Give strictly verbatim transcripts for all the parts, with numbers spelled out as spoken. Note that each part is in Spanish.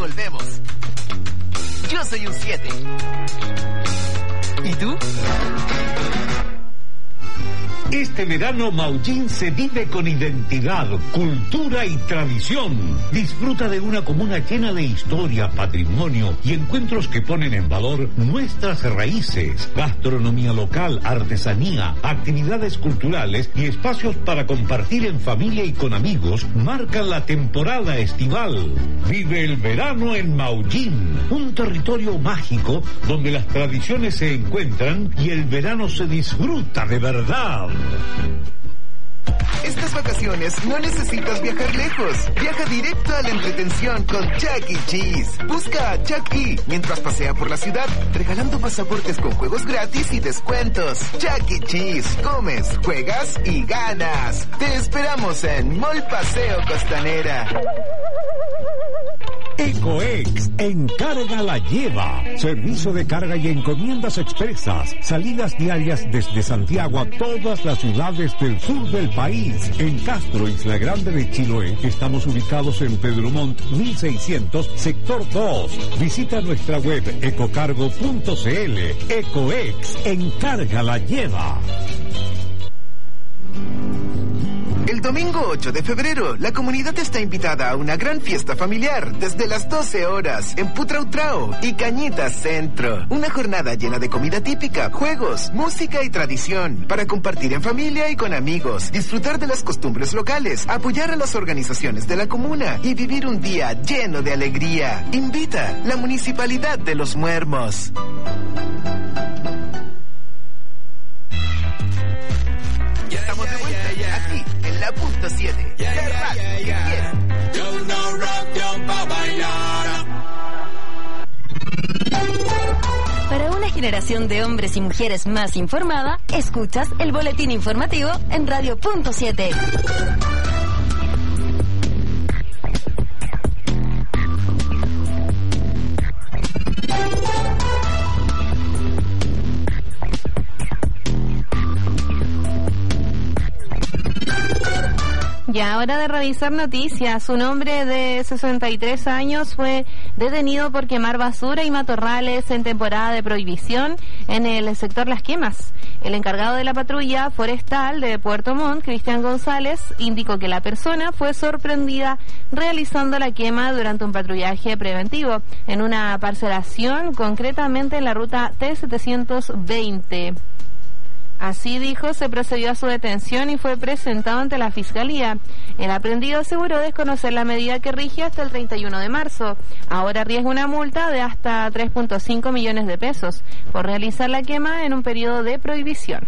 volvemos. Yo soy un siete. ¿Y tú? Este verano Maullín se vive con identidad, cultura y tradición. Disfruta de una comuna llena de historia, patrimonio y encuentros que ponen en valor nuestras raíces, gastronomía local, artesanía, actividades culturales y espacios para compartir en familia y con amigos marcan la temporada estival. Vive el verano en Maullín, un territorio mágico donde las tradiciones se encuentran y el verano se disfruta de verdad. Estas vacaciones no necesitas viajar lejos. Viaja directo a la entretención con Chuck E. Cheese. Busca a Chuck E. mientras pasea por la ciudad, regalando pasaportes con juegos gratis y descuentos. Chuck E. Cheese. Comes, juegas y ganas. Te esperamos en Mall Paseo Costanera. Ecoex, Encarga la Lleva. Servicio de carga y encomiendas expresas. Salidas diarias desde Santiago a todas las ciudades del sur del país. En Castro, Isla Grande de Chiloé, estamos ubicados en Pedro Montt mil seiscientos, sector dos. Visita nuestra web ecocargo punto cl. Ecoex, Encarga la Lleva. El domingo ocho de febrero, la comunidad está invitada a una gran fiesta familiar desde las doce horas en Putrautrao y Cañitas Centro. Una jornada llena de comida típica, juegos, música y tradición para compartir en familia y con amigos, disfrutar de las costumbres locales, apoyar a las organizaciones de la comuna y vivir un día lleno de alegría. Invita la Municipalidad de Los Muermos. Estamos de vuelta aquí en la punto siete. Yeah, yeah, yeah, yeah. Yo no rock, yo pa' bailar. Para una generación de hombres y mujeres más informada, escuchas el boletín informativo en Radio Punto siete. Ya, hora de revisar noticias. Un hombre de sesenta y tres años fue detenido por quemar basura y matorrales en temporada de prohibición en el sector Las Quemas. El encargado de la patrulla forestal de Puerto Montt, Cristian González, indicó que la persona fue sorprendida realizando la quema durante un patrullaje preventivo en una parcelación, concretamente en la ruta T setecientos veinte. Así dijo, se procedió a su detención y fue presentado ante la Fiscalía. El aprendido aseguró desconocer la medida que rige hasta el treinta y uno de marzo. Ahora arriesga una multa de hasta tres punto cinco millones de pesos por realizar la quema en un periodo de prohibición.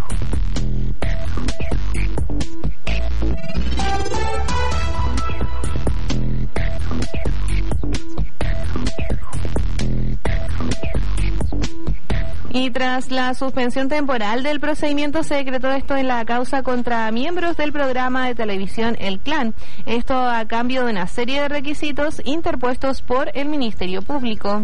Y tras la suspensión temporal del procedimiento, se decretó esto en la causa contra miembros del programa de televisión El Clan. Esto a cambio de una serie de requisitos interpuestos por el Ministerio Público.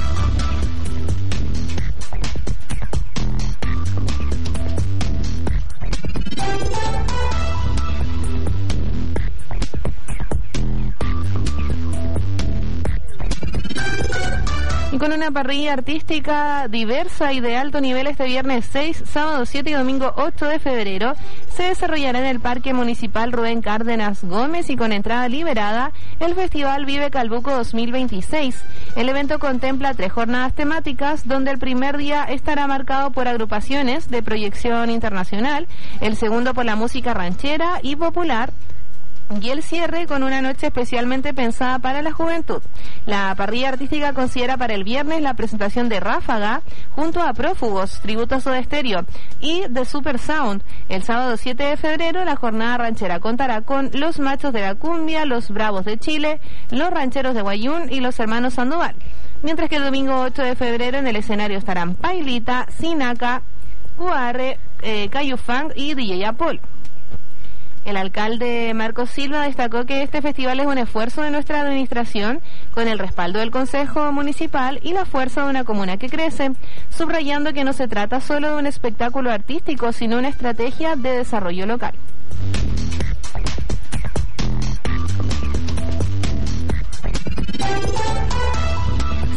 Y con una parrilla artística diversa y de alto nivel este viernes seis, sábado siete y domingo ocho de febrero, se desarrollará en el Parque Municipal Rubén Cárdenas Gómez y con entrada liberada el Festival Vive Calbuco dos mil veintiséis. El evento contempla tres jornadas temáticas, donde el primer día estará marcado por agrupaciones de proyección internacional, el segundo por la música ranchera y popular, y el cierre con una noche especialmente pensada para la juventud. La parrilla artística considera para el viernes la presentación de Ráfaga junto a Prófugos, tributo a Soda Stereo, y de Super Sound. El sábado siete de febrero la jornada ranchera contará con Los Machos de la Cumbia, Los Bravos de Chile, Los Rancheros de Guayún y Los Hermanos Sandoval. Mientras que el domingo ocho de febrero en el escenario estarán Pailita, Sinaca, Q R, eh, Cayufang y D J Apolo. El alcalde Marcos Silva destacó que este festival es un esfuerzo de nuestra administración con el respaldo del Consejo Municipal y la fuerza de una comuna que crece, subrayando que no se trata solo de un espectáculo artístico, sino una estrategia de desarrollo local.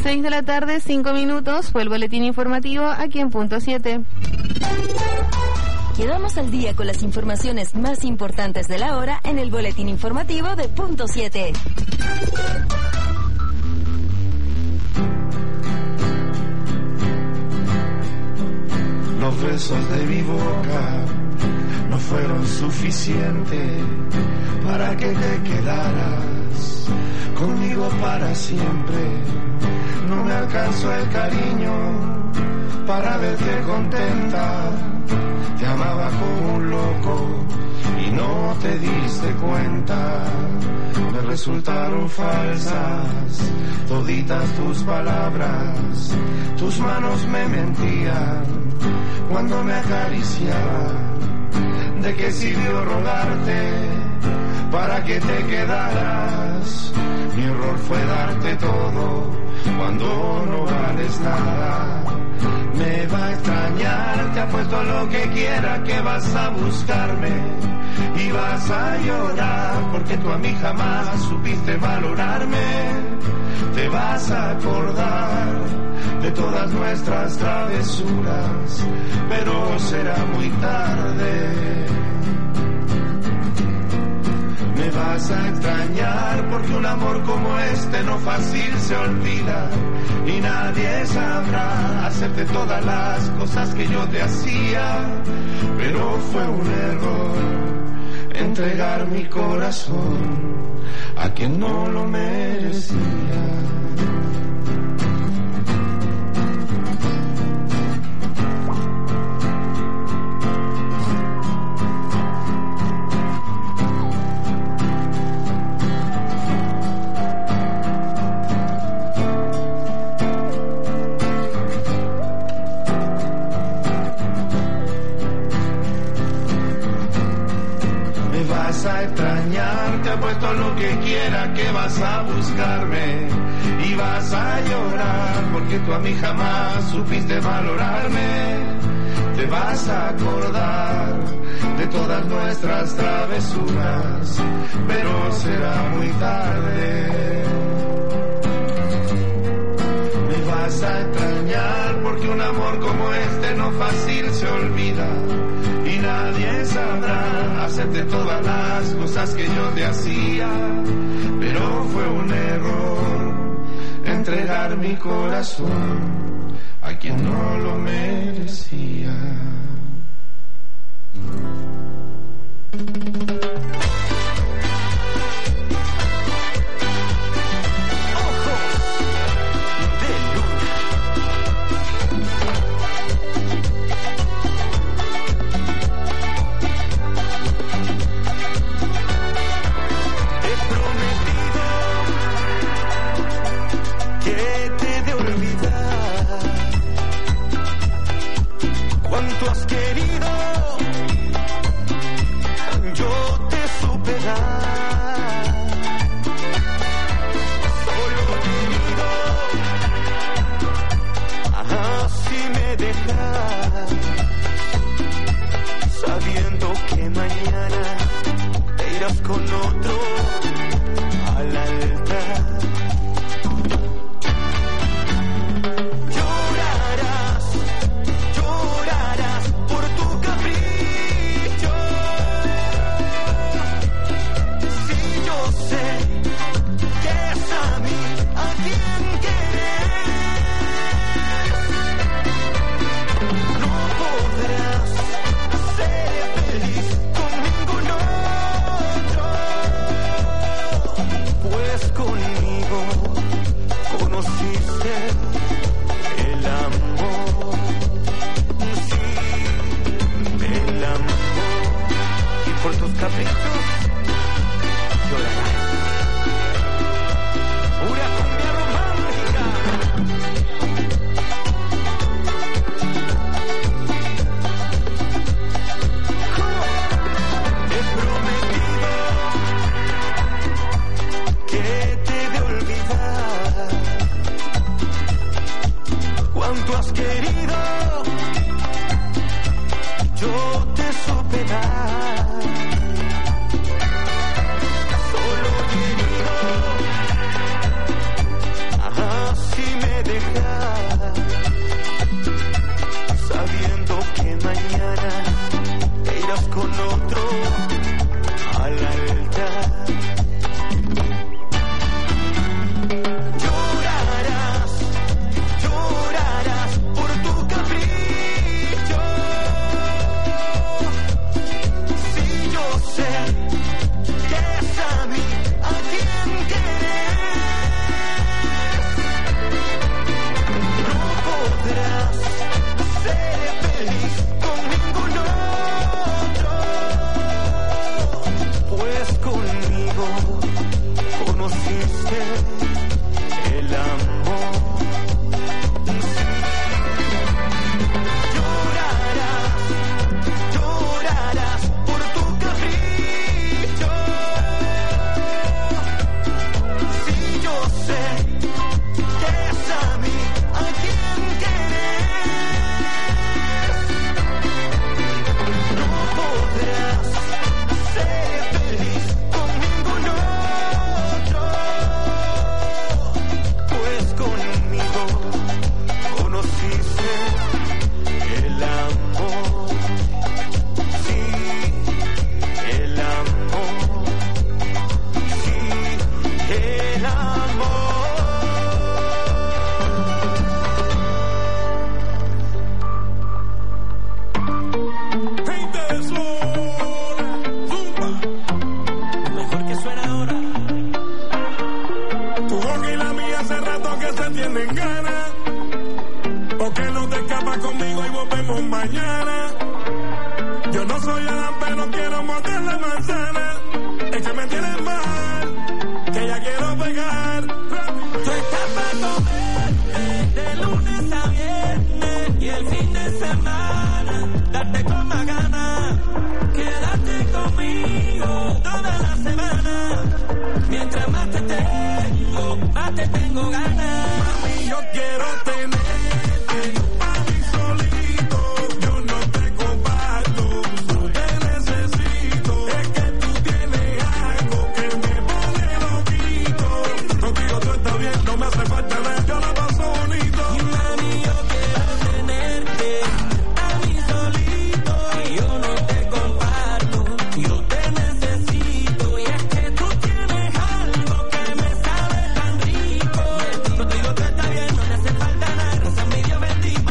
seis de la tarde, cinco minutos, fue el boletín informativo aquí en Punto siete. Quedamos al día con las informaciones más importantes de la hora en el boletín informativo de Punto siete. Los besos de mi boca no fueron suficientes para que te quedaras conmigo para siempre. No me alcanzó el cariño para verte contenta. Te amaba como un loco y no te diste cuenta. Me resultaron falsas toditas tus palabras. Tus manos me mentían cuando me acariciaban. ¿De qué sirvió rogarte para que te quedaras? Mi error fue darte todo cuando no vales nada. Me va a extrañar, te apuesto lo que quiera que vas a buscarme y vas a llorar porque tú a mí jamás supiste valorarme. Te vas a acordar de todas nuestras travesuras, pero será muy tarde. Me vas a extrañar porque un amor como este no fácil se olvida y nadie sabrá hacerte todas las cosas que yo te hacía, pero fue un error entregar mi corazón a quien no lo merecía. A extrañar, te apuesto lo que quiera que vas a buscarme y vas a llorar porque tú a mí jamás supiste valorarme. Te vas a acordar de todas nuestras travesuras, pero será muy tarde. Me vas a extrañar porque un amor como este no fácil se olvida y nadie sabrá hacerte todas las cosas que yo te hacía, pero fue un error entregar mi corazón a quien no lo merecía. Cuánto has querido, yo te supe dar. Solo querido, así me dejas, sabiendo que mañana te irás con otro al altar. Solo querido, así me te tienen ganas, o que no te escapas conmigo y volvemos mañana. Yo no soy Adán, pero quiero morder la manzana. Es que me tienes mal, que ya quiero pegar. Tú estás para comer de lunes a viernes y el fin de semana darte con más ganas. Quédate conmigo toda la semana. Mientras más te tengo, más te tengo ganas. Mami, yo quiero tenerte a mí solito. Yo no te comparto, no te necesito. Es que tú tienes algo que me pone loquito. Contigo tú estás bien, no me hace falta nada, yo la paso bonito. Y mami, yo quiero tenerte a mí solito. Y yo no te comparto, yo te necesito. Y es que tú tienes algo que me sabe tan rico. Contigo tú estás bien, no le hace falta nada. Gracias mi Dios bendito.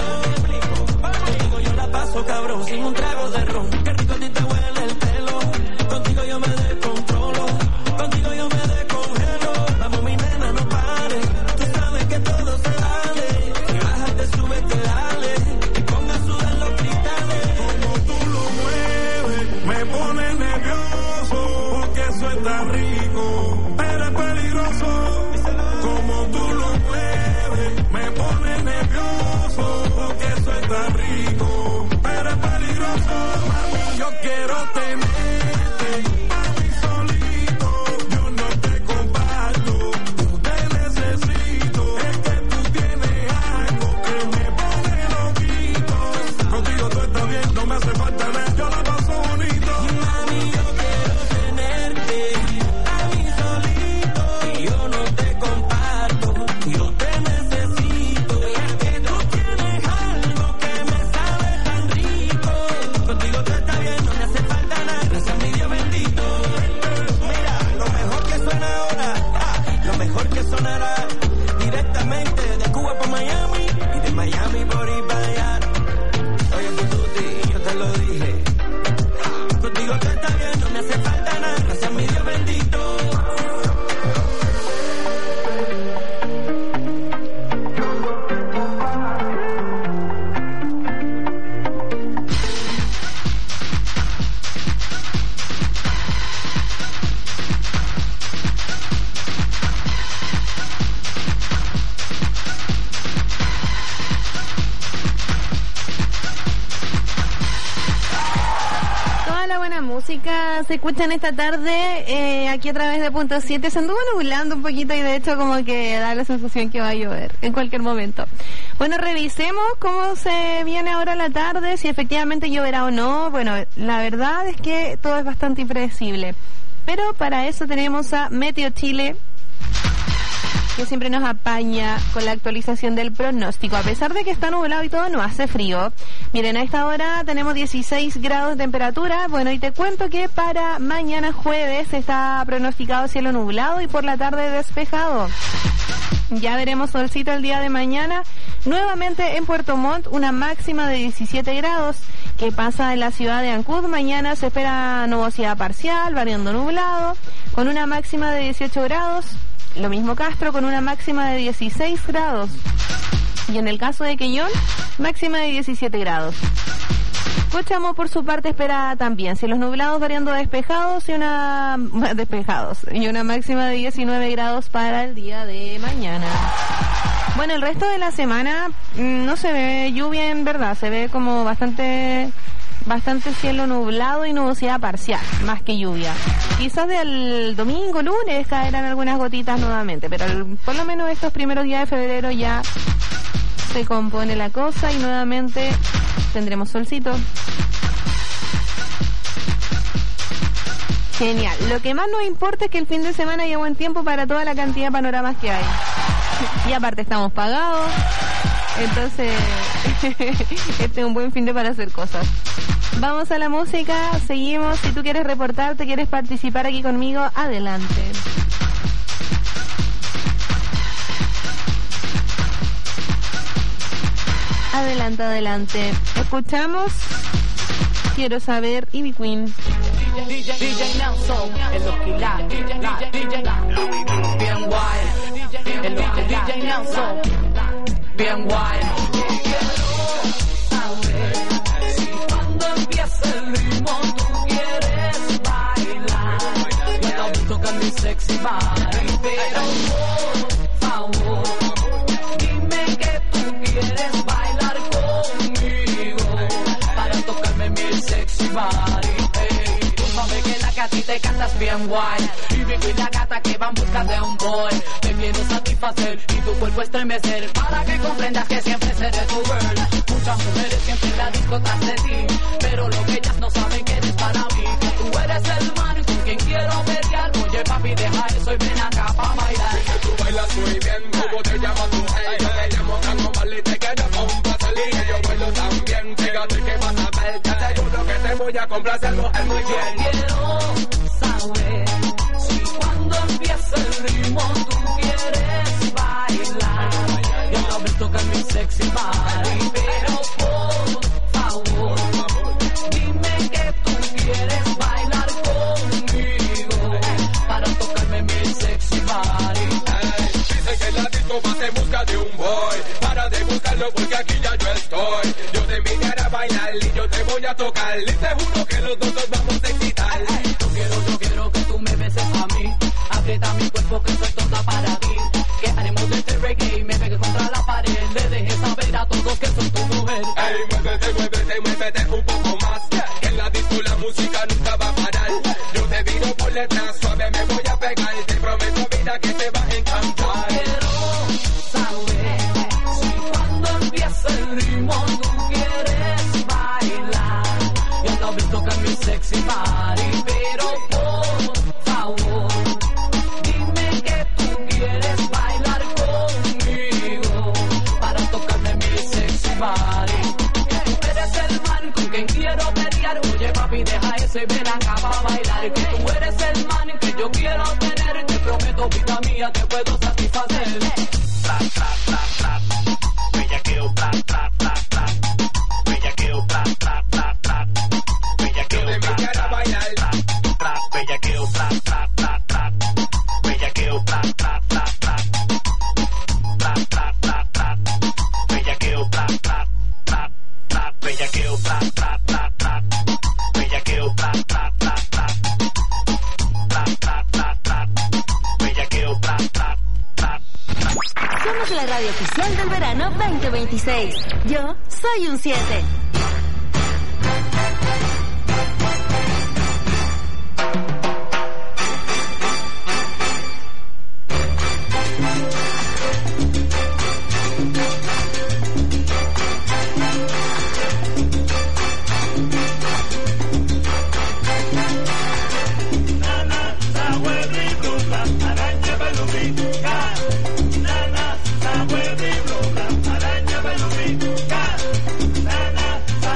Contigo yo la paso cabrón, sin un trago de ron. Qué rico a ti te huele el pelo. Contigo yo me descontrolo. Contigo yo me descongelo. Vamos mi nena, no pares. Tú sabes que todo se vale. Si bajas te subes, te dale. Y ponga a sudar los cristales. Como tú lo mueves, me pone nervioso, porque eso está rico, pero es peligroso. Como tú lo mueves, me pone nervioso, porque eso está rico, pero es peligroso. Mami, yo quiero tenerte a mí solito. Yo no te comparto, no te necesito. Es que tú tienes algo que me pone loquito. Contigo tú estás bien, no me hace falta nada, yo la paso bonito. Y mami, yo quiero tenerte a mí solito. Y yo no te comparto, yo te necesito. Y es que tú tienes algo que me sabe tan rico. Contigo tú estás bien, no me hace falta nada. Gracias mi Dios bendito. Mira, lo mejor que suena ahora, ah, lo mejor que sonará directamente de Cuba para Miami y de Miami por ir para allá. Oye, Tututi, yo te lo dije. Contigo tú estás bien, no me hace falta nada. Gracias mi Dios bendito. Toda la buena música se escucha en esta tarde eh, aquí a través de Punto siete. Se anduvo nublando un poquito y de hecho como que da la sensación que va a llover en cualquier momento. Bueno, revisemos cómo se viene ahora la tarde, si efectivamente lloverá o no. Bueno, la verdad es que todo es bastante impredecible. Pero para eso tenemos a Meteo Chile, que siempre nos apaña con la actualización del pronóstico. A pesar de que está nublado y todo, no hace frío. Miren, a esta hora tenemos dieciséis grados de temperatura. Bueno, y te cuento que para mañana jueves está pronosticado cielo nublado y por la tarde despejado. Ya veremos solcito el día de mañana. Nuevamente en Puerto Montt, una máxima de diecisiete grados. ¿Qué pasa en la ciudad de Ancud? Mañana se espera nubosidad parcial, variando nublado, con una máxima de dieciocho grados. Lo mismo Castro, con una máxima de dieciséis grados. Y en el caso de Quellón, máxima de diecisiete grados. Cochamó, por su parte, espera también cielos nublados variando a despejados y una despejados y una máxima de diecinueve grados para el día de mañana. Bueno, el resto de la semana mmm, no se ve lluvia en verdad, se ve como bastante bastante cielo nublado y nubosidad parcial, más que lluvia. Quizás del domingo, lunes caerán algunas gotitas nuevamente, pero el, por lo menos estos primeros días de febrero ya se compone la cosa y nuevamente tendremos solcito. Genial. Lo que más nos importa es que el fin de semana haya buen tiempo para toda la cantidad de panoramas que hay. Y aparte estamos pagados. Entonces, este es un buen fin de para hacer cosas. Vamos a la música, seguimos. Si tú quieres reportarte, quieres participar aquí conmigo, adelante. Adelante, adelante. Escuchamos Quiero Saber, Ivy Queen. D J, D J Nelson, el Oquilá, bien wild, bien El look de D J Nelson, bien guay. Si cuando empieza el ritmo tú quieres bailar, yo también toca mi sexy body, pero por favor, dime que tú quieres bailar conmigo para tocarme mi sexy body. Hey, tú sabes que la que a ti te cantas bien guay, y Vico y la gata que van buscando de un boy. Te quiero satisfacer y tu cuerpo estremecer para que comprendas que siempre seré tu girl. Muchas mujeres siempre en la disco tras de ti, pero lo que ellas no saben que eres para mí, que tú eres el man con quien quiero pelear. Oye papi, deja eso y ven acá pa' bailar. Que tú bailas muy bien, ¿cómo te llamas tú? Hey, yo te llamo Tango Mal y te quedas con placer. Y yo bailo también, fíjate que vas a ver. Te aseguro que te voy a complacer, mujer, muy bien. Quiero saber si cuando empieza el ritmo tú quieres bailar, y otra vez tocar mi sexy body, pero por favor, dime que tú quieres bailar conmigo para tocarme mi sexy body. Hey, dice que la disco va en busca de un boy, para de buscarlo porque aquí ya yo estoy. Yo te invitaré a bailar y yo te voy a tocar, y te juro que los dos nos vamos a excitar. Yo quiero, yo quiero que tú me beses a mí, aprieta mi cuerpo que soy toda para ti, que haremos de este reggae y me pegue contra la pared, le dejes saber a todos que soy tu mujer. Ey, muévete, muévete, muévete un poco más, que en la disco la música nunca va a parar. Yo te viro por detrás, suave me voy a pegar, te prometo vida que te va a encantar. Quiero saber si cuando empieza el ritmo tú quieres bailar, y otra vez tocar mi sexy body, pero por favor, dime que tú quieres bailar conmigo para tocarme mi sexy body. Que tú eres el man con quien quiero pelear. Oye papi, deja eso y ven acá para bailar. Que tú eres el man que yo quiero tener. Te prometo, vida mía, te puedo satisfacer. Tra, tra, tra, tra. Bellaqueo, tra, tra, tra, tra. Bellaqueo, tra, tra, tra, tra. Bellaqueo, tra, tra, tra, tra. Bellaqueo, tra, tra, tra, tra. Bellaqueo, tra, tra, tra, tra. Tra, tra, tra, tra. Bellaqueo, tra, tra, tra, tra. Bellaqueo, tra, tra, tra, tra. Bellaqueo, tra, tra, tra, tra. Tra, tra, tra, tra. Bellaqueo, tra, tra, tra, tra. Somos la radio oficial del verano veinte veintiséis. Yo soy un siete. Nana,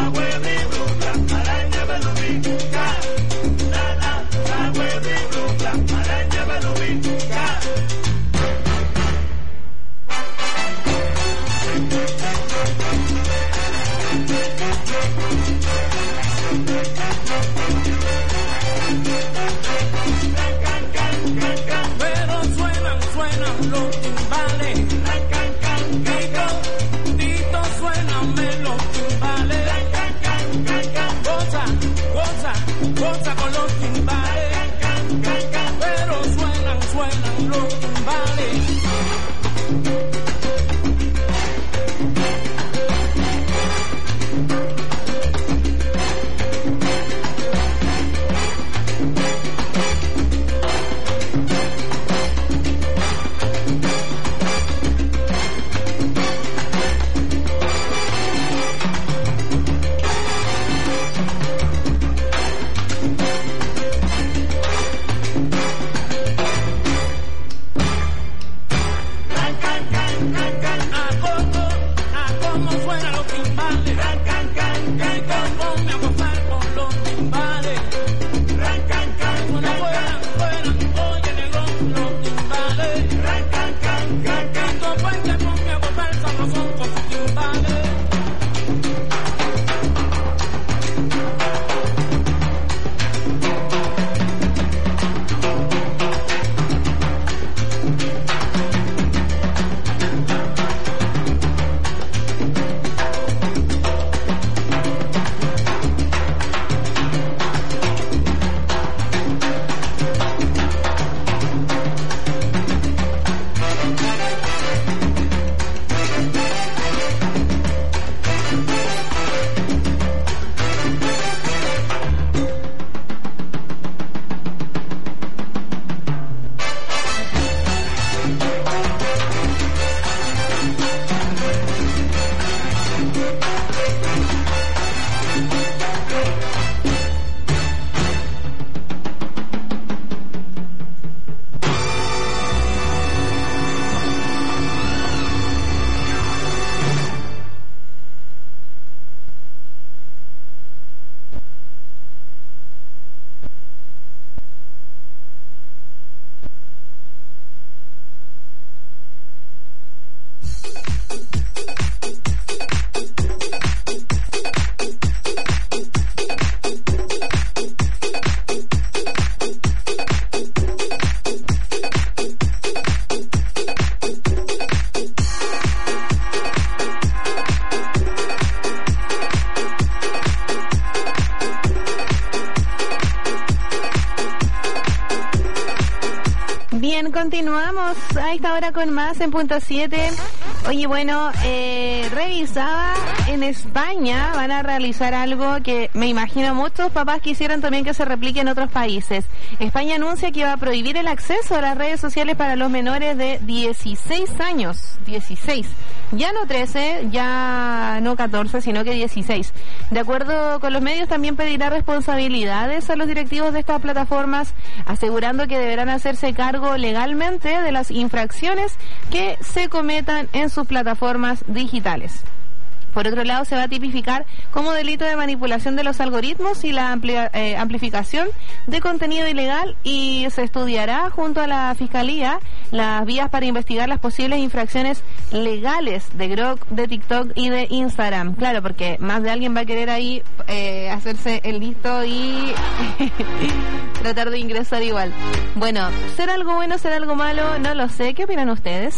Continuamos a esta hora con más en punto siete. Oye, bueno, eh, revisaba en España, van a realizar algo que me imagino muchos papás quisieran también que se replique en otros países. España anuncia que va a prohibir el acceso a las redes sociales para los menores de dieciséis años. dieciséis. Ya no trece, ya no catorce, sino que dieciséis. De acuerdo con los medios, también pedirá responsabilidades a los directivos de estas plataformas, asegurando que deberán hacerse cargo legalmente de las infracciones que se cometan en sus plataformas digitales. Por otro lado, se va a tipificar como delito de manipulación de los algoritmos y la amplia, eh, amplificación de contenido ilegal, y se estudiará junto a la Fiscalía las vías para investigar las posibles infracciones legales de Grok, de TikTok y de Instagram. Claro, porque más de alguien va a querer ahí eh, hacerse el listo y tratar de ingresar igual. Bueno, ¿será algo bueno, será algo malo? No lo sé. ¿Qué opinan ustedes?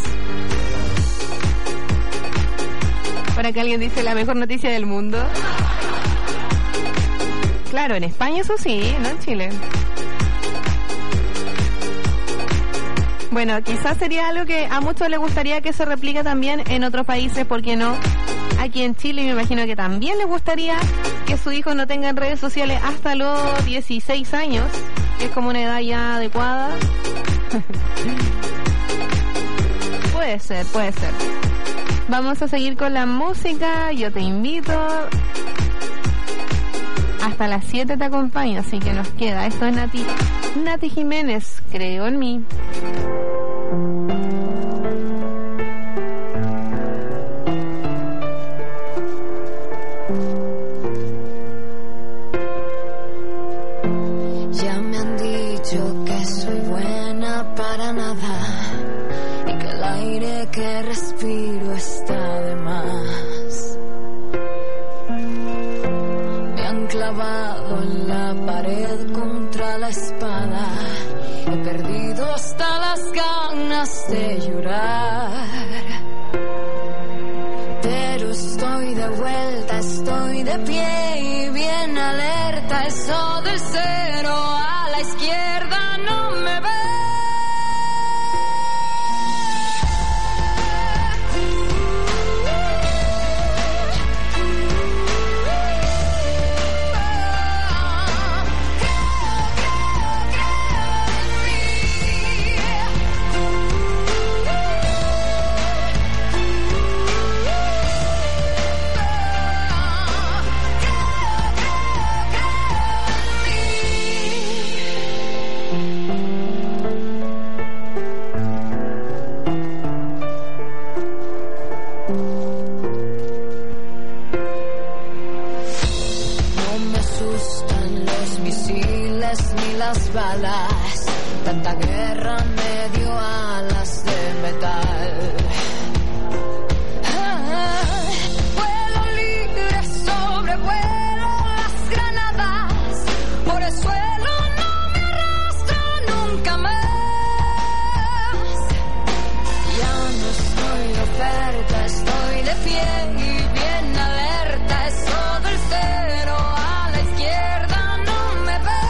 Para que alguien dice la mejor noticia del mundo. Claro, en España eso sí, no en Chile. Bueno, quizás sería algo que a muchos les gustaría que se replique también en otros países, ¿por qué no? Aquí en Chile me imagino que también les gustaría que su hijo no tenga redes sociales hasta los dieciséis años, que es como una edad ya adecuada. Puede ser, puede ser. Vamos a seguir con la música. Yo te invito. Hasta las siete te acompaño, así que nos queda. Esto es Nati, Nati Jiménez, Creo en mí. Ya me han dicho que soy buena para nada y que el aire que respiro está de más. Me han clavado en la pared contra la espada. He perdido hasta las ganas de llorar. Pero estoy de vuelta, estoy de pie y bien alerta. Eso del cero a la izquierda no me ve. Las balas, tanta guerra me dio alas de metal. Ah, vuelo libre, sobrevuelo las granadas, por el suelo no me arrastro nunca más. Ya no estoy de oferta, estoy de pie y bien alerta. Eso del cero a la izquierda no me ve.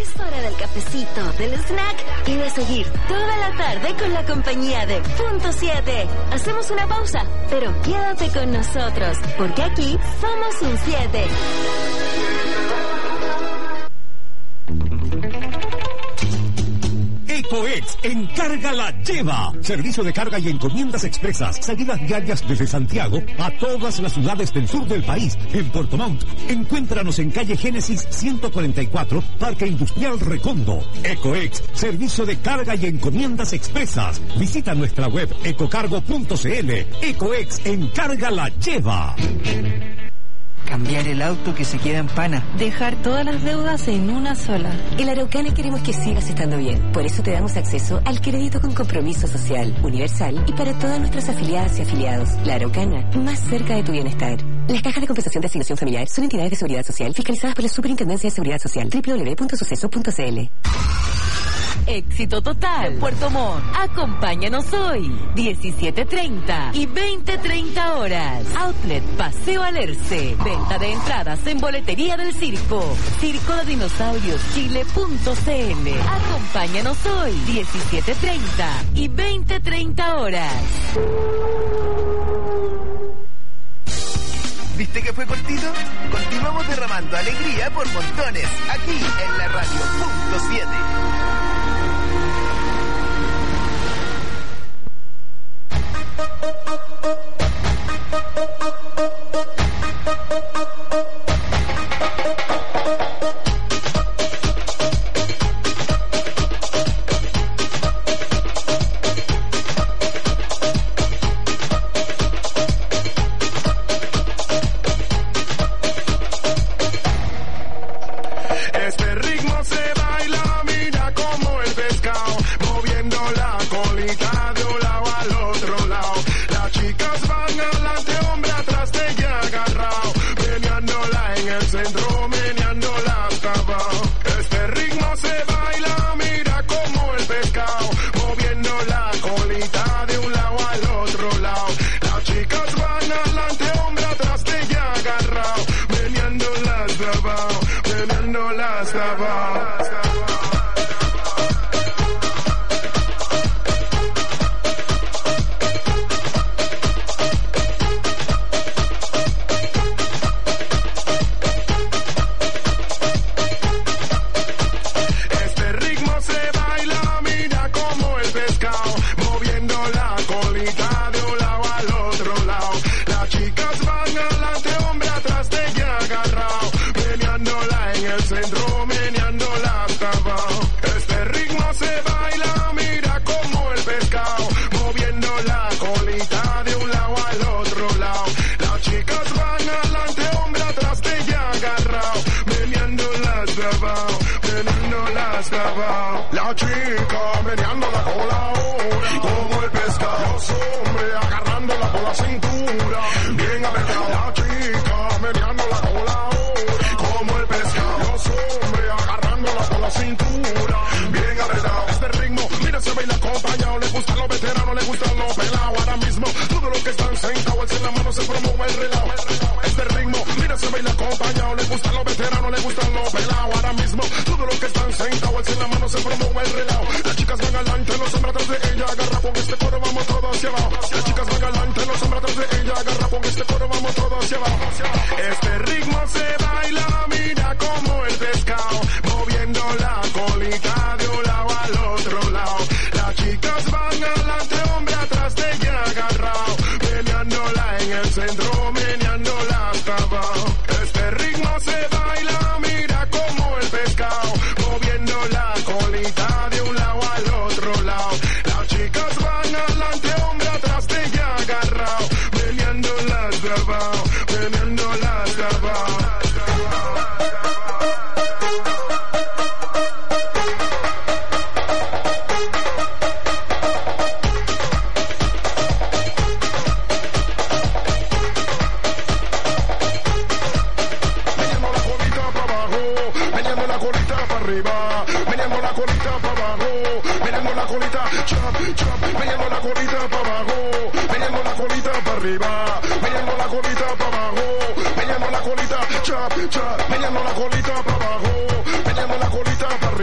Es hora del cafecito, del snack y de seguir toda la tarde con la compañía de Punto siete. Hacemos una pausa, pero quédate con nosotros, porque aquí somos un siete. EcoEx, encarga la lleva. Servicio de carga y encomiendas expresas. Salidas diarias desde Santiago a todas las ciudades del sur del país. En Puerto Montt, encuéntranos en calle Génesis ciento cuarenta y cuatro, Parque Industrial Recondo. EcoEx, servicio de carga y encomiendas expresas. Visita nuestra web ecocargo punto cl. EcoEx, encarga la lleva. Cambiar el auto que se queda en pana. Dejar todas las deudas en una sola. En la Araucana queremos que sigas estando bien. Por eso te damos acceso al crédito con compromiso social, universal y para todas nuestras afiliadas y afiliados. La Araucana, más cerca de tu bienestar. Las cajas de compensación de asignación familiar son entidades de seguridad social fiscalizadas por la Superintendencia de Seguridad Social. doble u doble u doble u punto suceso punto c l. Éxito total. Puerto Montt. Acompáñanos hoy. diecisiete treinta y veinte treinta horas. Outlet Paseo Alerce. Venta de entradas en boletería del circo. Circo de Dinosaurios Chile punto c l. Acompáñanos hoy. diecisiete treinta y veinte treinta horas. ¿Viste que fue cortito? Continuamos derramando alegría por montones, aquí en la radio punto siete. Este ritmo se baila, mira como el pescado, moviendo la colita de un lado al otro lado. Las chicas van adelante, hombre atrás de ella agarrado, meneándola en el centro, meneándola hasta abajo. Este ritmo se baila, mira como el pescado, moviendo la colita de un lado al otro lado. Las chicas van adelante, hombre atrás de ella agarrado, meneándola hasta abajo, meneándola hasta abajo. Este ritmo se baila, mira como el pescado, moviendo la colita de un lado al otro lado. Las chicas van adelante, hombre atrás de ella agarrado, meneándola en el centro, meneándola hasta abajo. Este ritmo se baila, mira como el pescado, moviendo la colita de un lado al otro lado. Las chicas van adelante, hombre atrás de ella agarrado, meneándola hasta abajo, meneándola hasta abajo. La chica meneando la cola ahora, como el pescado. Los hombres agarrándola por la cintura, bien apretado. La chica meneando la cola ahora, como el pescado. Los hombres agarrándola por la cintura, bien apretado. Este ritmo, mira, se baila acompañado. Le gustan los veteranos, le gustan los pelados. Ahora mismo, todos los que están sentados, en la mano se promueve el relajo. Este ritmo, mira, se baila acompañado. Le gustan los veteranos, le gustan los pelados. Ahora mismo, todos los que están sentados, en la mano se promueve el relajo. Las chicas van adelante, los hombres atrás de ella agarra con este coro, vamos todos hacia abajo. Las chicas van adelante, los hombres atrás de ella agarra con este coro, vamos todos hacia abajo. Este ritmo se baila, mira como el pescado, moviendo la colita de un lado al otro lado. Las chicas van adelante, hombre atrás de ella agarrado, meneándola en el centro, meneándola hasta abajo. Este ritmo se baila, mira como el pescado, moviendo la colita de un lado al otro lado. Las chicas van adelante, hombre atrás de ella agarrado, meneándola hasta abajo, meneándola hasta abajo. Meneando la colita para arriba, meneando la colita para abajo, meneando la colita, chop, chop, meneando la colita para abajo, meneando la colita para arriba, meneando la colita para abajo, meneando la colita, chop, chop, meneando la colita para abajo, meneando la colita para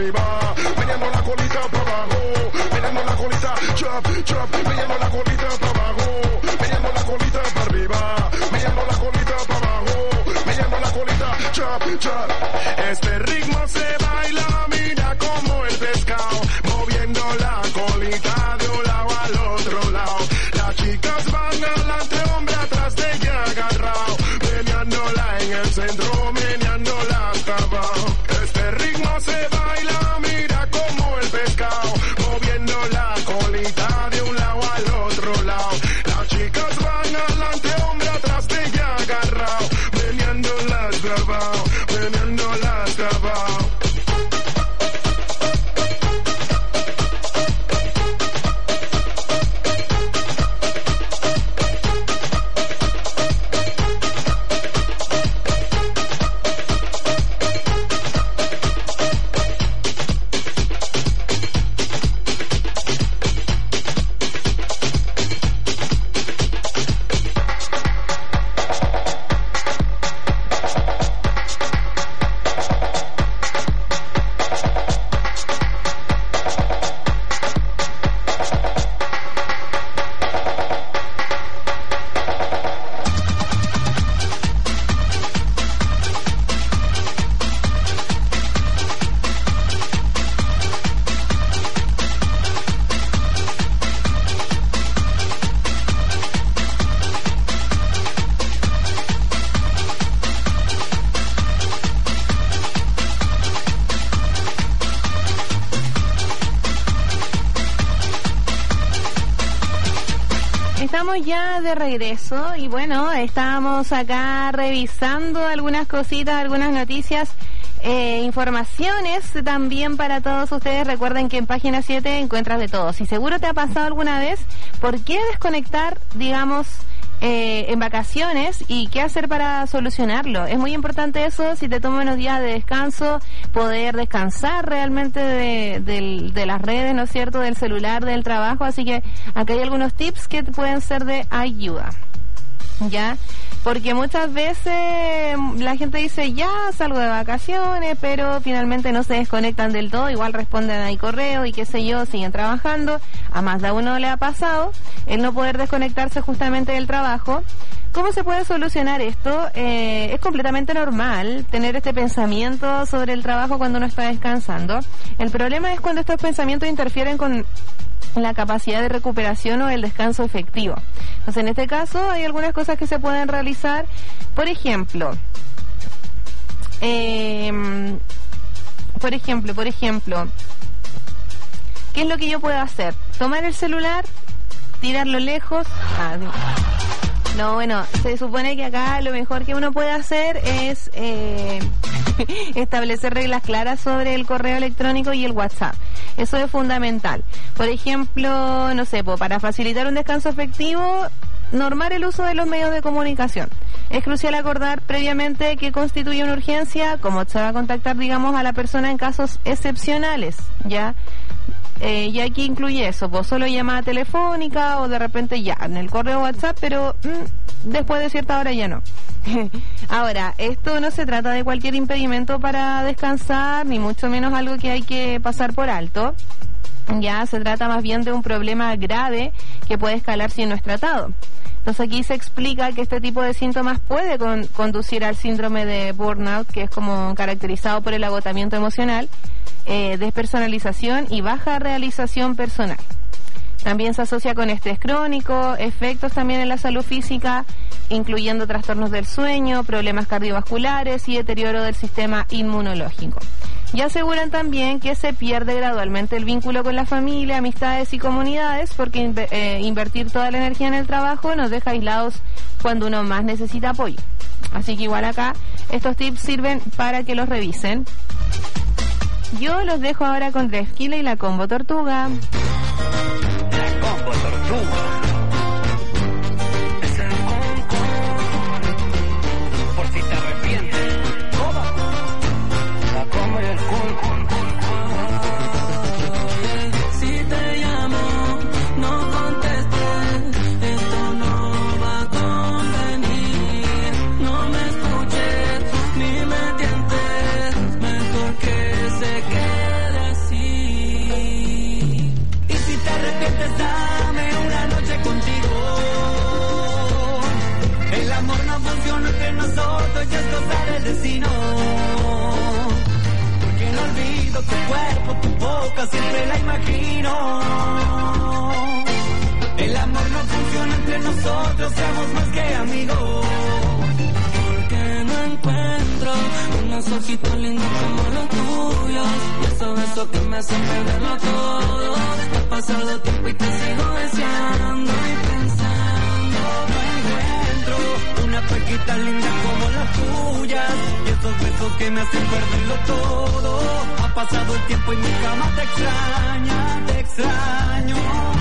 chop, chop, meneando la colita para abajo, meneando la colita para arriba, meneando la colita para abajo, meneando la colita, chop, chop. Este ritmo se baila, mira como el pescado, moviendo la colita de un lado al otro lado. Las chicas van adelante, hombre atrás de ella agarrado, meneándola en el centro, meneándola hasta abajo. Este ritmo se baila, mira como el pescado, moviendo la colita de un lado al otro lado. Las chicas van adelante, hombre atrás de ella agarrado, meneándola hasta abajo, meneándola hasta abajo. Estamos ya de regreso y bueno, estábamos acá revisando algunas cositas, algunas noticias, eh, informaciones también para todos ustedes. Recuerden que en Página siete encuentras de todo. Si seguro te ha pasado alguna vez, ¿por qué desconectar, digamos, eh, en vacaciones y qué hacer para solucionarlo? Es muy importante eso, si te tomas unos días de descanso, poder descansar realmente de, de, de las redes, ¿no es cierto?, del celular, del trabajo. Así que acá hay algunos tips que te pueden ser de ayuda, ¿ya? Porque muchas veces la gente dice, ya salgo de vacaciones, pero finalmente no se desconectan del todo, igual responden ahí correo y qué sé yo, siguen trabajando. A más de uno le ha pasado el no poder desconectarse justamente del trabajo. ¿Cómo se puede solucionar esto? Eh, es completamente normal tener este pensamiento sobre el trabajo cuando uno está descansando. El problema es cuando estos pensamientos interfieren con la capacidad de recuperación o el descanso efectivo. Entonces, en este caso hay algunas cosas que se pueden realizar. Por ejemplo, eh, por ejemplo, por ejemplo, ¿qué es lo que yo puedo hacer? Tomar el celular, tirarlo lejos. Ah, no, bueno, se supone que acá lo mejor que uno puede hacer es eh, establecer reglas claras sobre el correo electrónico y el WhatsApp. Eso es fundamental. Por ejemplo, no sé, para facilitar un descanso efectivo, normar el uso de los medios de comunicación. Es crucial acordar previamente qué constituye una urgencia, cómo se va a contactar, digamos, a la persona en casos excepcionales, ¿ya? Eh, y aquí incluye eso, pues solo llamada telefónica o de repente ya en el correo WhatsApp, pero mmm, después de cierta hora ya no. Ahora, esto no se trata de cualquier impedimento para descansar, ni mucho menos algo que hay que pasar por alto. Ya se trata más bien de un problema grave que puede escalar si no es tratado. Entonces aquí se explica que este tipo de síntomas puede con, conducir al síndrome de burnout, que es como caracterizado por el agotamiento emocional, eh, despersonalización y baja realización personal. También se asocia con estrés crónico, efectos también en la salud física, incluyendo trastornos del sueño, problemas cardiovasculares y deterioro del sistema inmunológico. Y aseguran también que se pierde gradualmente el vínculo con la familia, amistades y comunidades, porque eh, invertir toda la energía en el trabajo nos deja aislados cuando uno más necesita apoyo. Así que igual acá estos tips sirven para que los revisen. Yo los dejo ahora con Drefkila y la Combo Tortuga. La Combo Tortuga. Es el concón. Por si te arrepientes. La Combo y el concón. Si te llamo, no contestes. Esto no va a convenir. No me escuches ni me tientes. Mejor que se quede así. Y imagino. El amor no funciona entre nosotros, seamos más que amigos. Porque no encuentro unos ojitos lindos como los tuyos, y esos besos que me hacen perderlo todo. Ha pasado tiempo y te sigo deseando y pensando. No encuentro una pequita linda como las tuyas, y esos besos que me hacen perderlo todo. Ha pasado el tiempo y mi cama te extraña, te extraño.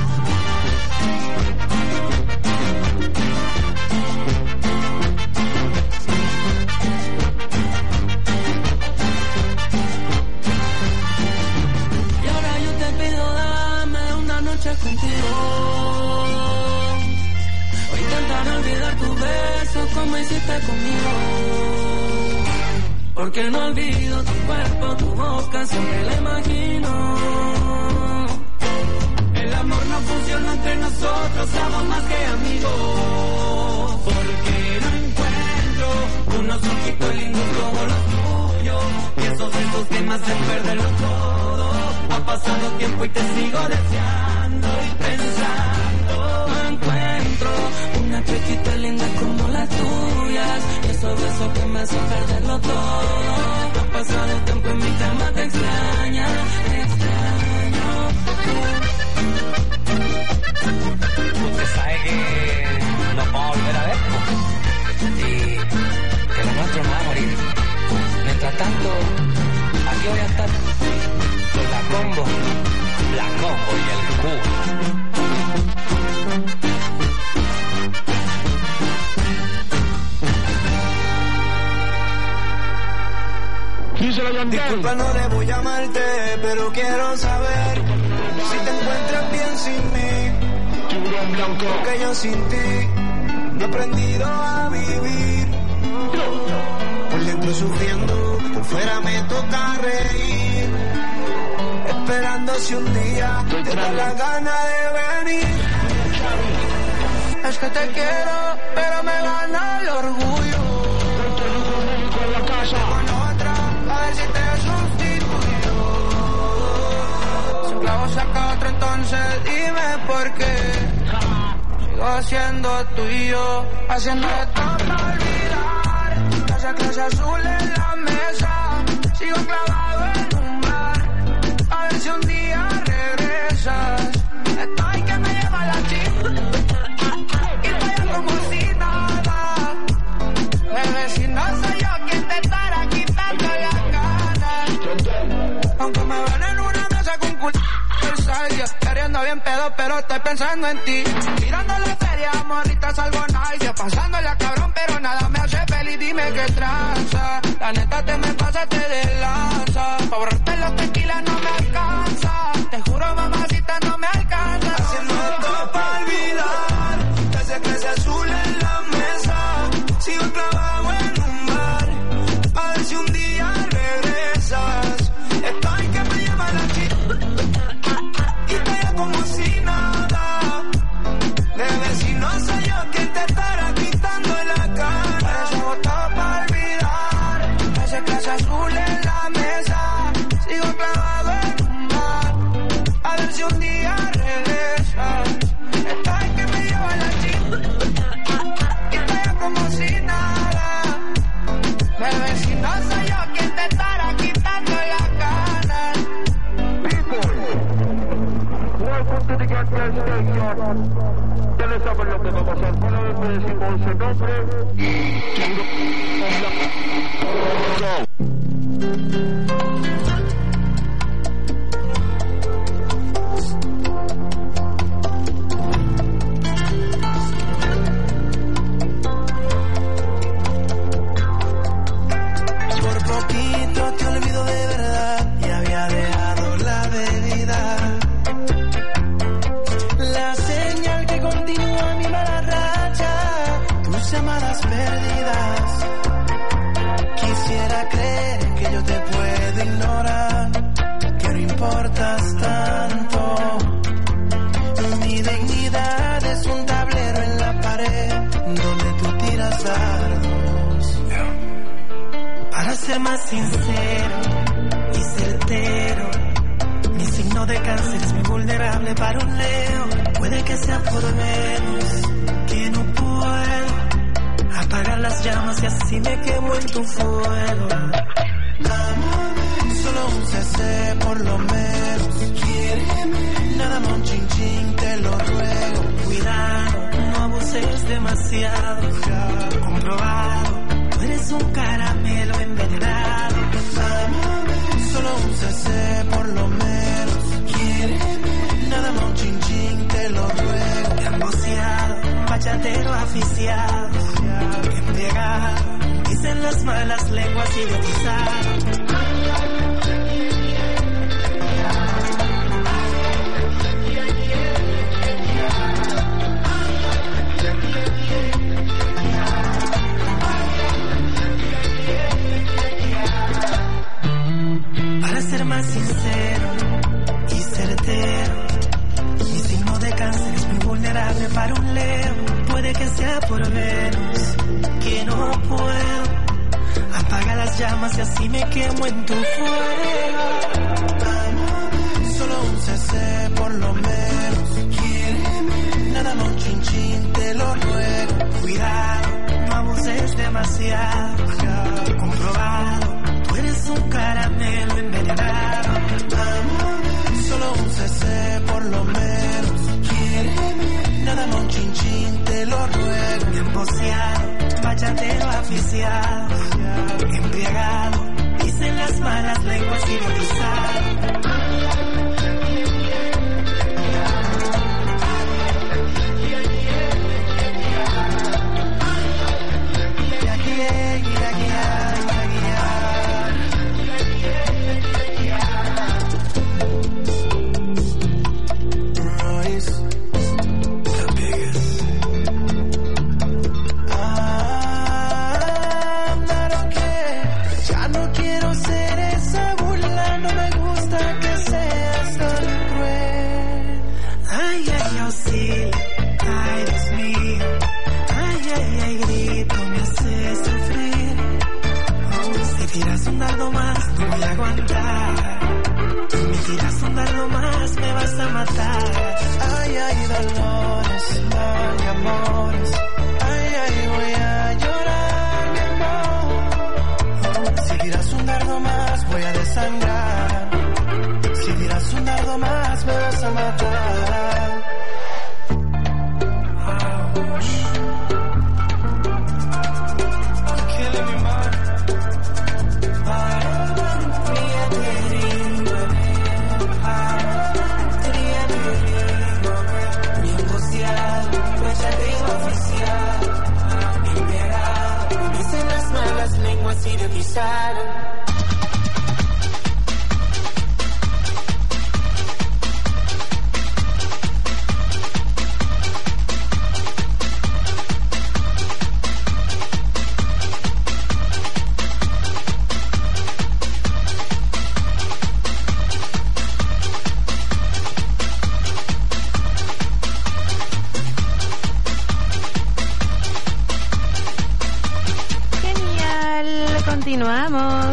Contigo, o intentar olvidar tus besos como hiciste conmigo. Porque no olvido tu cuerpo, tu boca, siempre la imagino. El amor no funciona entre nosotros, somos más que amigos. Porque no encuentro unos ojitos lindos como los tuyos, y esos besos que me hacen perderlo todo. Ha pasado tiempo y te sigo deseando y pensando. No encuentro una chiquita linda como las tuyas, y esos besos que me hacen perderlo todo. Ha pasado tiempo y mi cama te extraña, te extraño. Usted sabe que nos vamos a volver a ver, ¿no? Y que lo nuestro no va a morir. Mientras tanto, aquí voy a estar con la combo, la combo y el cubo. Disculpa, no debo llamarte, pero quiero saber si te encuentras bien sin mí. Tiburón blanco. Porque yo sin ti no he aprendido a vivir. Por dentro sufriendo, por fuera me toca reír. Esperando si un día te da la gana de venir. Es que te quiero, pero me gana el orgullo. Con la casa. Con otra, a ver si te sustituyo. Si un clavo saca otro, entonces dime por qué. Sigo siendo tuyo, haciendo esto para olvidar. Esa clase azul en la mesa, sigo clavado en un bar. A ver si un día regresas. Estoy que me lleva la chica y estoy como si nada. Bebé, si no soy yo quien te estará quitando la gana. Aunque me ven en una mesa con culo queriendo bien pedo, pero estoy pensando en ti. Mirando la feria, morrita, salvo nice. Pasándola cabrón, pero nada me hace feliz. Dime qué tranza. La neta te me pasaste de lanza. Pa' borrarte los tequilas no me alcanza. Te juro, mamacita, no me alcanza. Haciendo esto pa' olvidar. Ese clase azul en la mesa. Sigo clavado en un bar. A ver si un día regresas. Estoy que me lleva la chica y estoy como si nada. Bebé, si no soy yo quien te estará quitando la cara. Por eso voto pa' olvidar. Ese clase azul en la mesa. Sigo clavado en un bar. A ver si un día regresas. Estoy que me lleva la chica y estoy como si nada. Bebé, si no soy yo quien te estará quitando la cara. Welcome to the gas station. Ya le saben lo que va a pasar. Una vez me decimos ese nombre. Por poquito te olvido de verdad y había dejado la bebida. La señal que continúa mi mala racha, tus llamadas perdidas. Quisiera creer que yo te puedo ignorar, que no importas tanto. Mi dignidad es un tablero en la pared donde tú tiras dardos. Para ser más sincero y certero, mi signo signo de cáncer es muy vulnerable para un Leo. Puede que sea por menos que no puedo apagar las llamas y así me quemo en tu fuego. Solo un C C por lo menos. Quiéreme. Nada más un chin chin, te lo ruego. Cuidado, no abuses demasiado. Comprobado, tú eres un caramelo envenenado. Solo un C C por lo menos. Quiéreme. Nada más un chin chin, te lo ruego. Emboceado, bachatero aficiado. Embriagado, dicen las malas lenguas idiotizadas. Para ser más sincero y certero, mi signo de cáncer es muy vulnerable para un Leo. Puede que sea por menos que no puedo apaga las llamas y así me quemo en tu fuego. Solo un C C por lo menos. Quiéreme. Nada más un chin chin, te lo ruego. Cuidado, no abuses demasiado. Comprobado, tú eres un caramelo envenenado. Solo un C C por lo menos. Quiéreme. Nada más un chin chin, te lo ruego. Emboceado, bachatero aficiado. Embriagado, dicen las malas lenguas idiotizadas. Continuamos.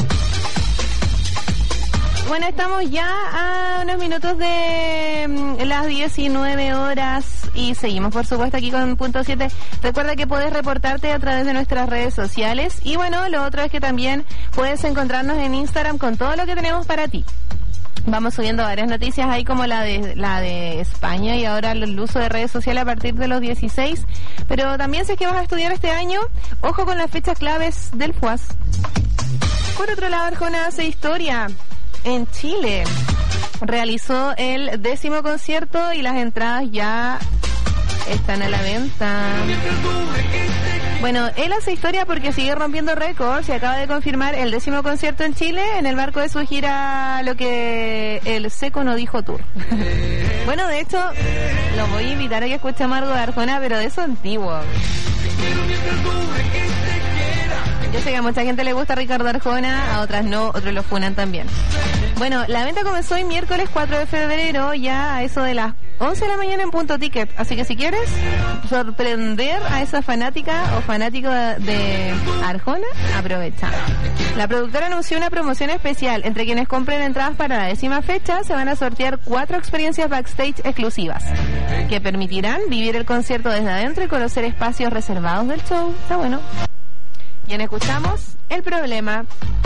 Bueno, estamos ya a unos minutos de mm, las diecinueve horas y seguimos, por supuesto, aquí con Punto siete. Recuerda que puedes reportarte a través de nuestras redes sociales y bueno, lo otro es que también puedes encontrarnos en Instagram con todo lo que tenemos para ti. Vamos subiendo varias noticias ahí como la de la de España y ahora el uso de redes sociales a partir de los dieciséis. Pero también si es que vas a estudiar este año, ojo con las fechas claves del F U A S. Por otro lado, Arjona hace historia en Chile. Realizó el décimo concierto y las entradas ya están a la venta. Bueno, él hace historia porque sigue rompiendo récords y acaba de confirmar el décimo concierto en Chile en el marco de su gira Lo que el Seco no dijo tour. Bueno, de hecho, lo voy a invitar a que escuche a Margo de Arjona, pero de eso antiguo. Yo sé que a mucha gente le gusta Ricardo Arjona, a otras no, otros lo funan también. Bueno, la venta comenzó hoy miércoles cuatro de febrero, ya a eso de las once de la mañana en Punto Ticket. Así que si quieres sorprender a esa fanática o fanático de, de Arjona, aprovecha. La productora anunció una promoción especial. Entre quienes compren entradas para la décima fecha, se van a sortear cuatro experiencias backstage exclusivas que permitirán vivir el concierto desde adentro y conocer espacios reservados del show. Está bueno. Bien, escuchamos El Problema.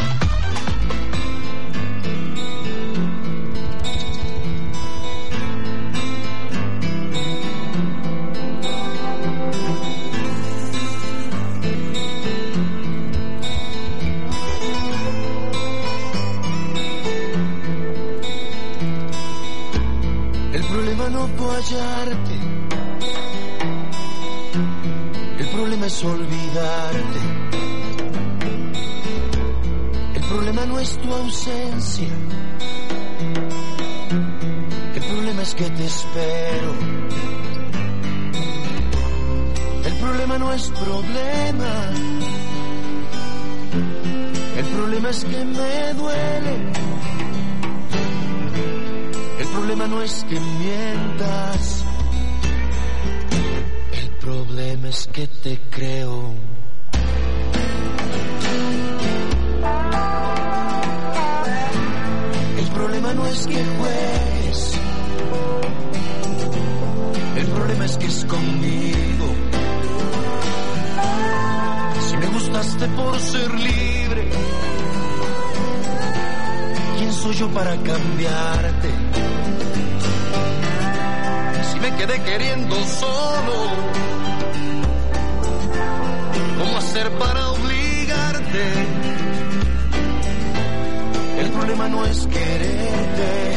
El problema no fue hallarte, el problema es olvidarte. El problema no es tu ausencia, el problema es que te espero. El problema no es problema, el problema es que me duele. El problema no es que mientas, el problema es que te creo. El problema no es que juegues, el problema es que es conmigo. Si me gustaste por ser libre, ¿quién soy yo para cambiarte? Si me quedé queriendo solo, ¿cómo hacer para obligarte? El problema no es quererte,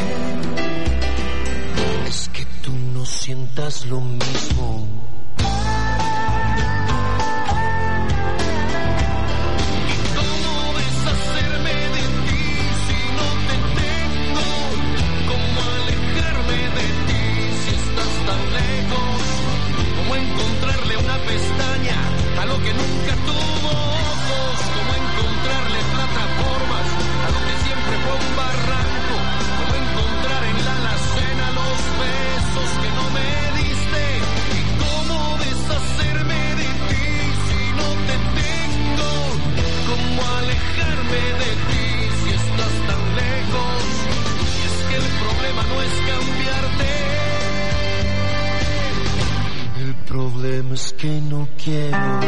es que tú no sientas lo mismo. Encontrarle una pestaña a lo que nunca tuvo ojos, como encontrarle plataformas a lo que siempre fue un barranco, como encontrar en la alacena los besos que no me diste, y cómo deshacerme de ti si no te tengo, cómo alejarme de ti si estás tan lejos. Y es que el problema no es cambiarte, el problema es que no quiero.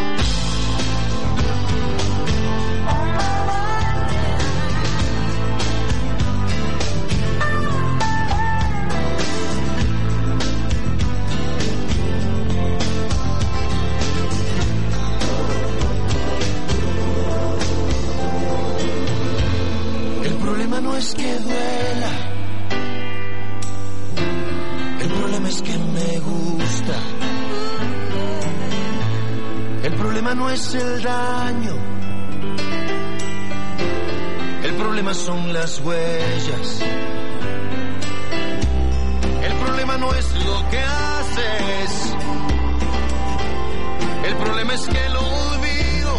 El problema no es que duela, el problema es que me gusta. El problema no es el daño, el problema son las huellas. El problema no es lo que haces, el problema es que lo olvido.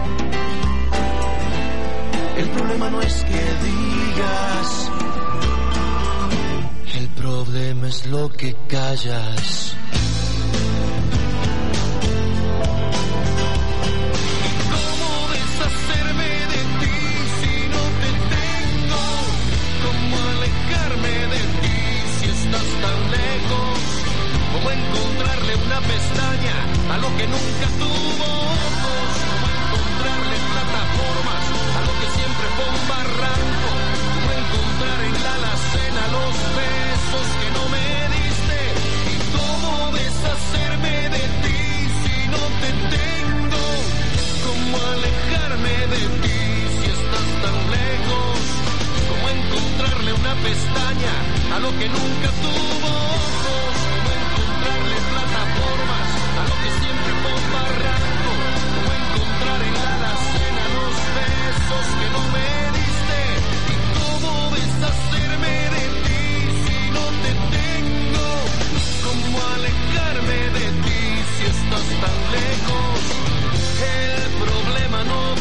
El problema no es que digas, el problema es lo que callas. Como encontrarle una pestaña a lo que nunca tuvo ojos, como encontrarle plataformas a lo que siempre fue un barranco, como encontrar en la alacena los besos que no me diste, y cómo deshacerme de ti si no te tengo, cómo alejarme de ti si estás tan lejos, como encontrarle una pestaña a lo que nunca tuvo ojos, como encontrarle plataformas a lo que siempre fue un barranco, como encontrar en la alacena los besos que no me diste, y cómo deshacerme de ti si no te tengo, cómo alejarme de ti si estás tan lejos. El problema no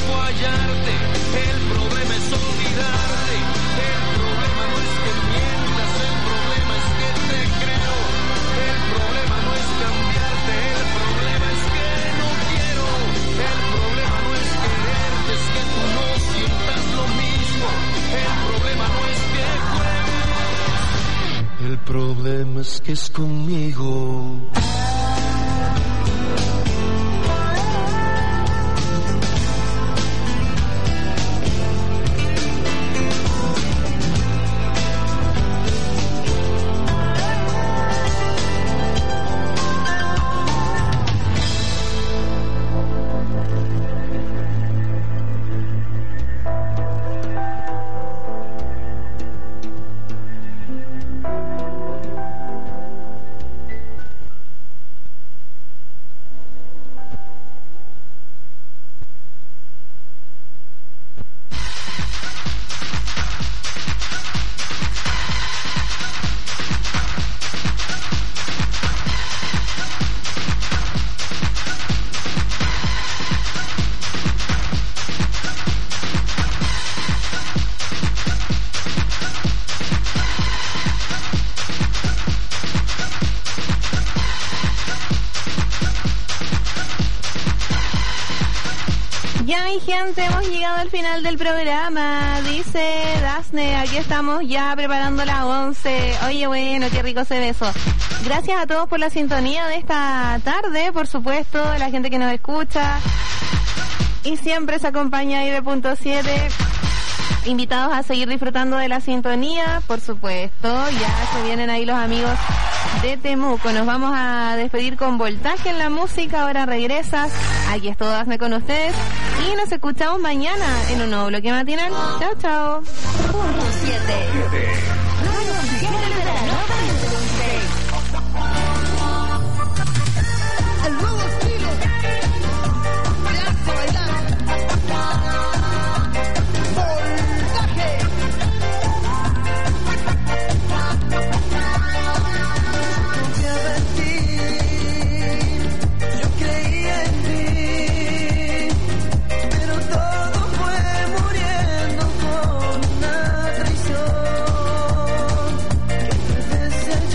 problema es que es conmigo. Gente, hemos llegado al final del programa. Dice Dasne, aquí estamos ya preparando la once. Oye, bueno, qué rico se ve eso. Gracias a todos por la sintonía de esta tarde, por supuesto, la gente que nos escucha y siempre se acompaña ahí de punto siete. Invitados a seguir disfrutando de la sintonía, por supuesto. Ya se vienen ahí los amigos de Temuco. Nos vamos a despedir con Voltaje en la música. Ahora regresas. Aquí es todo, Hazme con ustedes. Y nos escuchamos mañana en un nuevo bloque matinal. Chao, chao. Punto siete. El nuevo estilo. Pedazo bailar. Voltaje. Confiaba en ti. Yo creía en ti. Pero todo fue muriendo con una traición que tal vez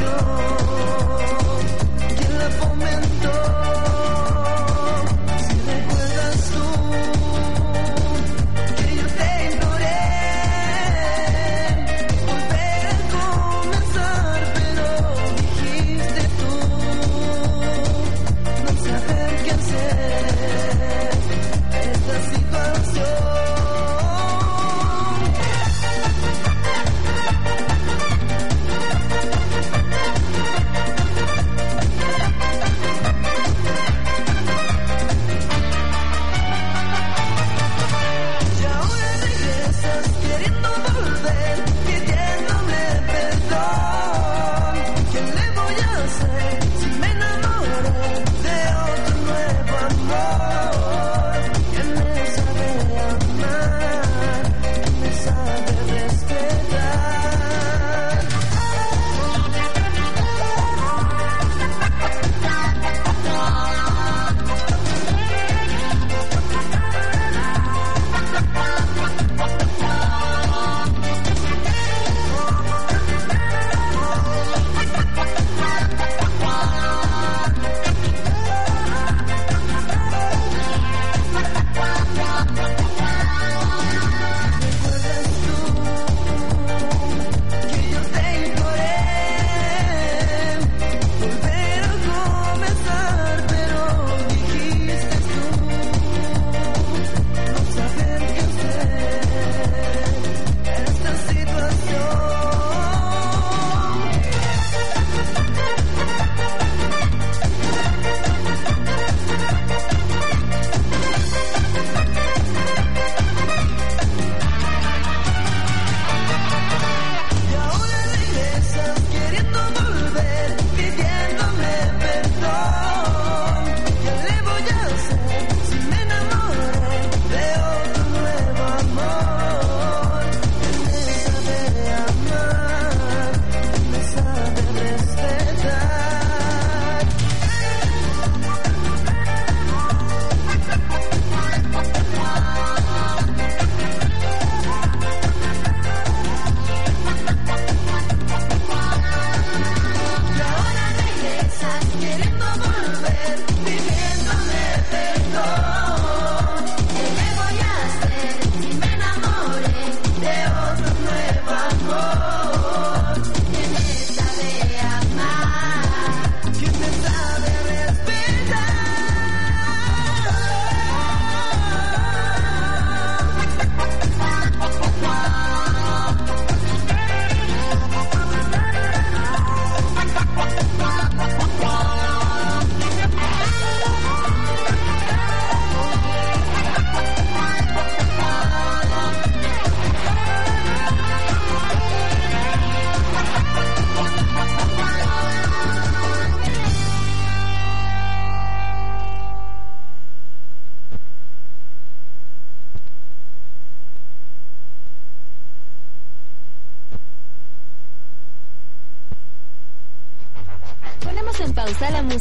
Ponemos en pausa la música